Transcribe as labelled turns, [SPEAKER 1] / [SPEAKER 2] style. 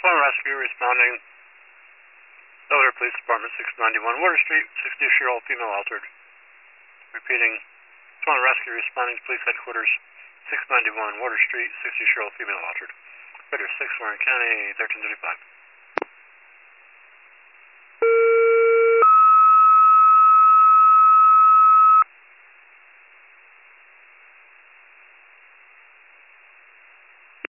[SPEAKER 1] Swan Rescue responding. Delaware Police Department, 691 Water Street, 60-year-old female altered. Repeating, Swan Rescue responding to Police Headquarters, 691 Water Street, 60-year-old female altered. Operator 6, Warren County, 1335.